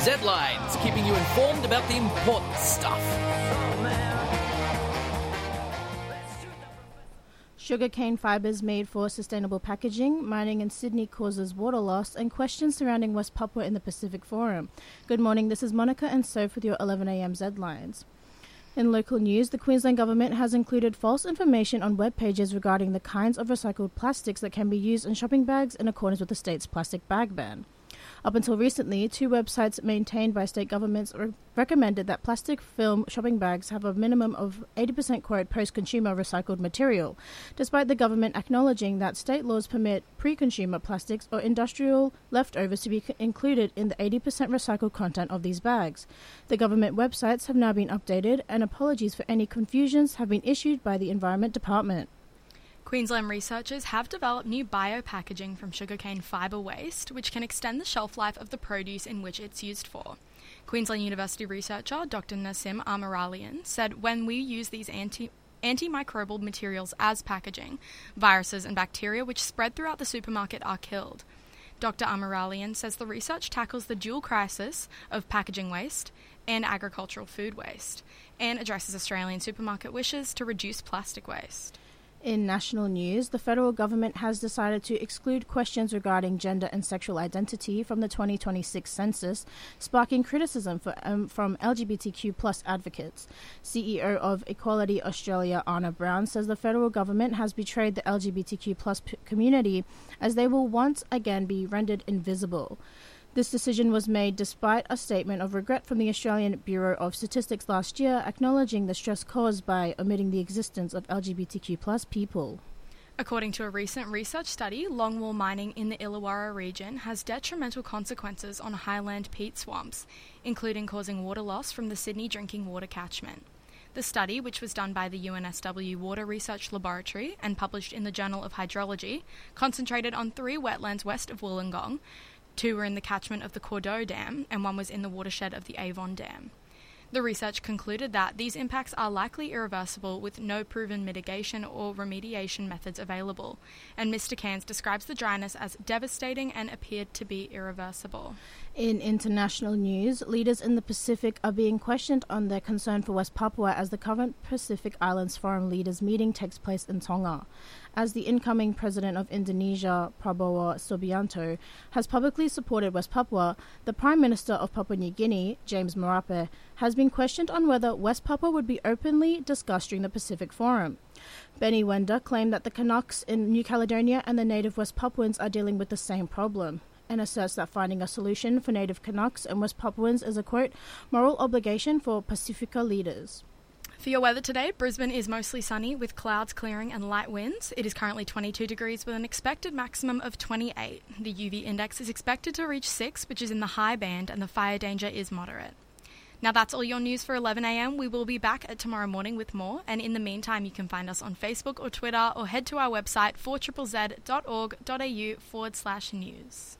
Z-Lines, keeping you informed about the important stuff. Sugarcane fibres made for sustainable packaging, mining in Sydney causes water loss, and questions surrounding West Papua in the Pacific Forum. Good morning, this is Monica and Soph with your 11am Z-Lines. In local news, the Queensland Government has included false information on web pages regarding the kinds of recycled plastics that can be used in shopping bags in accordance with the state's plastic bag ban. Up until recently, 2 websites maintained by state governments recommended that plastic film shopping bags have a minimum of 80% quote post-consumer recycled material, despite the government acknowledging that state laws permit pre-consumer plastics or industrial leftovers to be included in the 80% recycled content of these bags. The government websites have now been updated, and apologies for any confusions have been issued by the Environment Department. Queensland researchers have developed new biopackaging from sugarcane fibre waste, which can extend the shelf life of the produce in which it's used for. Queensland University researcher Dr. Nassim Amiralian said when we use these antimicrobial materials as packaging, viruses and bacteria which spread throughout the supermarket are killed. Dr. Amiralian says the research tackles the dual crisis of packaging waste and agricultural food waste, and addresses Australian supermarket wishes to reduce plastic waste. In national news, the federal government has decided to exclude questions regarding gender and sexual identity from the 2026 census, sparking criticism from LGBTQ+ advocates. CEO of Equality Australia, Anna Brown, says the federal government has betrayed the LGBTQ+ community as they will once again be rendered invisible. This decision was made despite a statement of regret from the Australian Bureau of Statistics last year, acknowledging the stress caused by omitting the existence of LGBTQ+ people. According to a recent research study, longwall mining in the Illawarra region has detrimental consequences on highland peat swamps, including causing water loss from the Sydney drinking water catchment. The study, which was done by the UNSW Water Research Laboratory and published in the Journal of Hydrology, concentrated on 3 wetlands west of Wollongong. 2 were in the catchment of the Cordeaux Dam, and 1 was in the watershed of the Avon Dam. The research concluded that these impacts are likely irreversible with no proven mitigation or remediation methods available, and Mr. Cairns describes the dryness as devastating and appeared to be irreversible. In international news, leaders in the Pacific are being questioned on their concern for West Papua as the current Pacific Islands Forum Leaders meeting takes place in Tonga. As the incoming president of Indonesia, Prabowo Subianto, has publicly supported West Papua, the Prime Minister of Papua New Guinea, James Marape, has been questioned on whether West Papua would be openly discussed during the Pacific Forum. Benny Wenda claimed that the Canucks in New Caledonia and the native West Papuans are dealing with the same problem, and asserts that finding a solution for native Canucks and West Papuans is a, quote, moral obligation for Pacifica leaders. For your weather today, Brisbane is mostly sunny with clouds clearing and light winds. It is currently 22 degrees with an expected maximum of 28. The UV index is expected to reach 6, which is in the high band, and the fire danger is moderate. Now that's all your news for 11am. We will be back at tomorrow morning with more, and in the meantime you can find us on Facebook or Twitter or head to our website 4ZZZ.org.au/news.